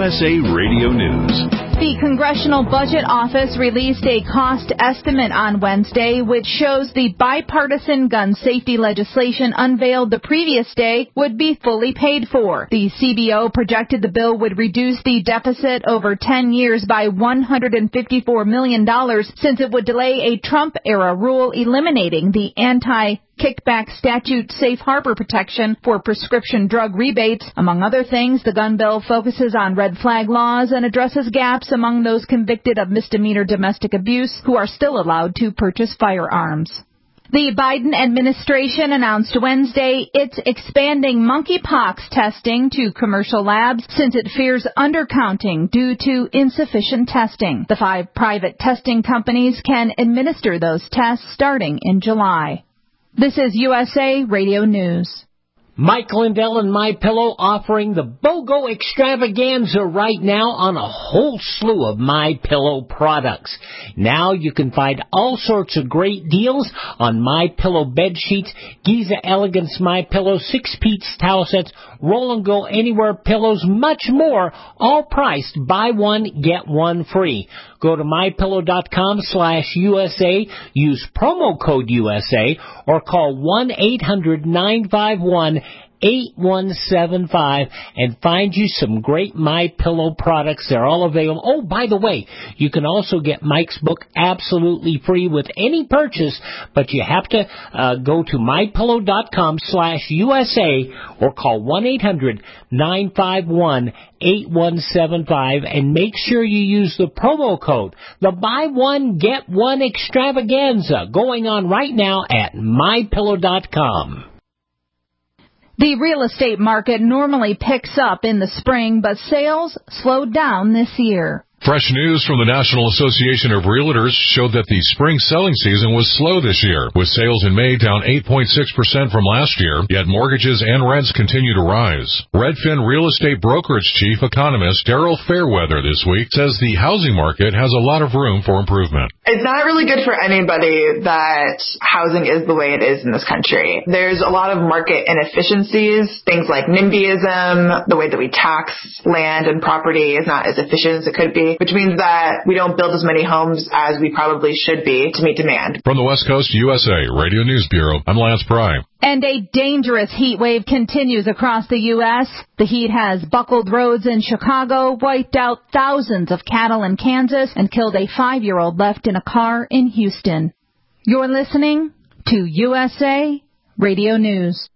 USA Radio News. The Congressional Budget Office released a cost estimate on Wednesday, which shows the bipartisan gun safety legislation unveiled the previous day would be fully paid for. The CBO projected the bill would reduce the deficit over 10 years by $154 million, since it would delay a Trump-era rule eliminating the anti-kickback statute safe harbor protection for prescription drug rebates. Among other things, the gun bill focuses on red flag laws and addresses gaps among those convicted of misdemeanor domestic abuse who are still allowed to purchase firearms. The Biden administration announced Wednesday it's expanding monkeypox testing to commercial labs since it fears undercounting due to insufficient testing. The 5 private testing companies can administer those tests starting in July. This is USA Radio News. Mike Lindell and MyPillow offering the BOGO extravaganza right now on a whole slew of MyPillow products. Now you can find all sorts of great deals on MyPillow bed sheets, Giza Elegance MyPillow 6-piece towel sets, Roll and Go Anywhere pillows, much more, all priced buy one, get one free. Go to mypillow.com/USA, use promo code USA, or call 1-800-951-8175 and find you some great MyPillow products. They're all available. Oh, by the way, you can also get Mike's book absolutely free with any purchase, but you have to go to mypillow.com/USA or call 1-800-951-8175 and make sure you use the promo code. The buy one, get one extravaganza going on right now at mypillow.com. The real estate market normally picks up in the spring, but sales slowed down this year. Fresh news from the National Association of Realtors showed that the spring selling season was slow this year, with sales in May down 8.6% from last year, yet mortgages and rents continue to rise. Redfin Real Estate Brokerage Chief Economist Daryl Fairweather this week says the housing market has a lot of room for improvement. It's not really good for anybody that housing is the way it is in this country. There's a lot of market inefficiencies, things like NIMBYism, the way that we tax land and property is not as efficient as it could be, which means that we don't build as many homes as we probably should be to meet demand. From the West Coast USA Radio News Bureau, I'm Lance Pry. And a dangerous heat wave continues across the U.S. The heat has buckled roads in Chicago, wiped out thousands of cattle in Kansas, and killed a 5-year-old left in a car in Houston. You're listening to USA Radio News.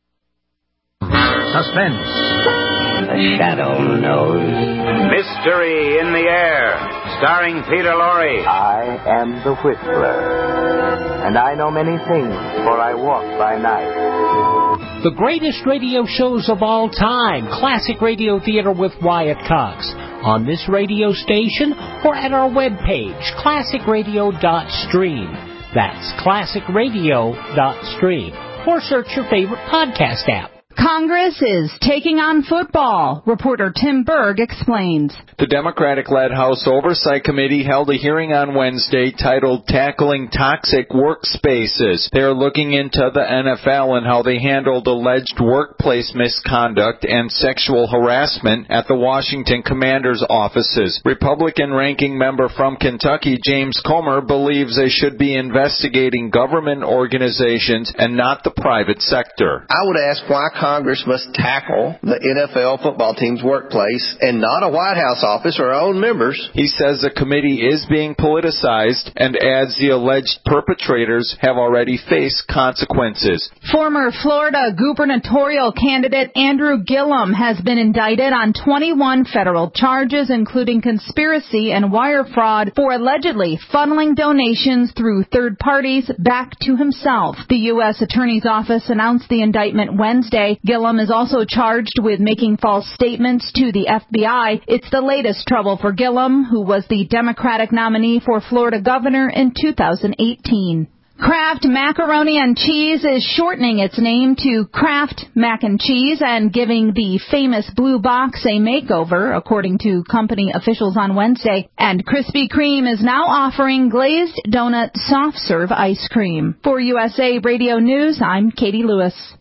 Suspense. The Shadow Knows. Mystery in the Air, starring Peter Lorre. I am the Whistler, and I know many things, for I walk by night. The greatest radio shows of all time, Classic Radio Theater with Wyatt Cox, on this radio station or at our webpage, classicradio.stream. That's classicradio.stream. Or search your favorite podcast app. Congress is taking on football. Reporter Tim Berg explains. The Democratic-led House Oversight Committee held a hearing on Wednesday titled Tackling Toxic Workspaces. They are looking into the NFL and how they handled alleged workplace misconduct and sexual harassment at the Washington Commanders' offices. Republican ranking member from Kentucky, James Comer, believes they should be investigating government organizations and not the private sector. I would ask why Congress must tackle the NFL football team's workplace and not a White House office or our own members. He says the committee is being politicized and adds the alleged perpetrators have already faced consequences. Former Florida gubernatorial candidate Andrew Gillum has been indicted on 21 federal charges, including conspiracy and wire fraud for allegedly funneling donations through third parties back to himself. The U.S. Attorney's Office announced the indictment Wednesday. Gillum is also charged with making false statements to the FBI. It's the latest trouble for Gillum, who was the Democratic nominee for Florida governor in 2018. Kraft Macaroni and Cheese is shortening its name to Kraft Mac and Cheese and giving the famous blue box a makeover, according to company officials on Wednesday. And Krispy Kreme is now offering glazed donut soft serve ice cream. For USA Radio News, I'm Katie Lewis.